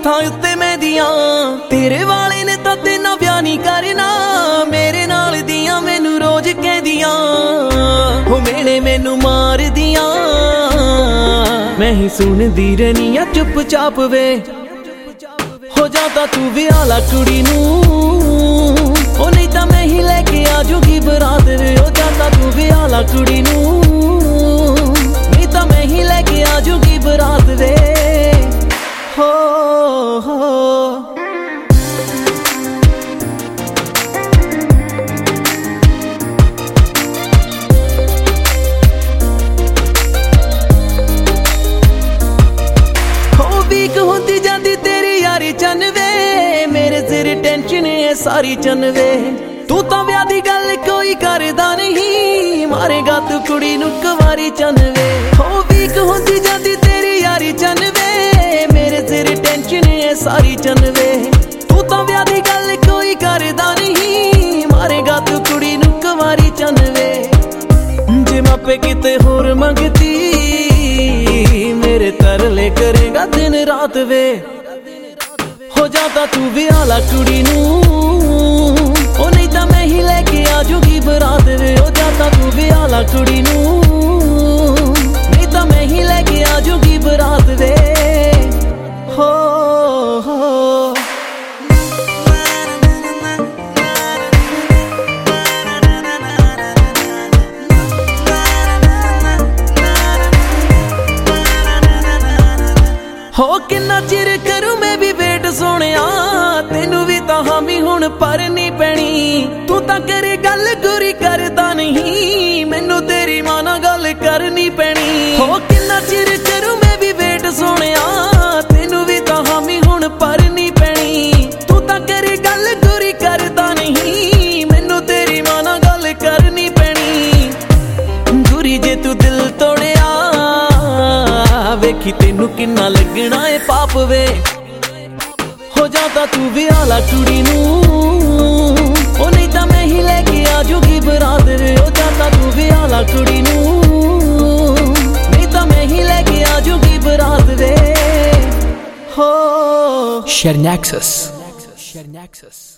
हत्थां उत्ते मेहंदियां तेरे वाले ने तां तेना ब्याह नहीं करना मेरे नाल दियां मैनू रोज कहदियां हो मेले मैनू मार दियां मैं ही सुनदी रहनी आ चुप चाप वे हो जाता तू विआह ला कुड़ी नू ओ नहीं तां मैं ही लेके आ जूगी बरात वे हो जाता तू विआह ला कुड़ी नू नहीं तां मैं ही लेके आ जूगी बरात वे हो वीक होंदी जांदी तेरी यारी चनवे मेरे सिर टेंशन है सारी चनवे तू तां ब्याह दी गल कोई करदा नहीं मारेगा तू कुड़ी नू कुवारी चनवे हो वीक होंदी जांदी तेरी यारी चनवे मेरे सिर टेंशन है सारी चनवे तू तां ब्याह दी गल कोई करदा नहीं मारेगा तू कुड़ी नू कुवारी चनवे जे मापे किते होर मंगती मेरे तरले करेगा दिन रात वे हो जाता तू विआह ला कुड़ी नू ओ नहीं तां मैं ही लेके आ जूगी बरात वे हो जाता तू विआह ला कुड़ी नू नहीं तां मैं ही लेके आ जूगी बरात वे हो हो किन्ना चिर करूं मैं भी वेट सोनिया तेनू भी तां हामी हुण परनी पैनी तू तां करे गल गोरी करदा नहीं मैनू तेरी मां नाल गल करनी पैनी हो किन्ना चिर करूं मैं भी वेट सोनिया तेनू भी तां हामी हुण परनी पैनी तू तां करे गल गोरी करदा नहीं मैनू तेरी मां नाल गल करनी पैनी गोरी जे तू दिल तोड़िया वेखी तेनू किन्ना लगना है पाप वे हो जाता तू विआह ला कुड़ी नू ओ नहीं तां मैं ही लेके आ जूगी बरात वे हो जाता तू विआह ला कुड़ी नू नहीं तां मैं ही लेके आ जूगी बरात वे हो Share Nexus.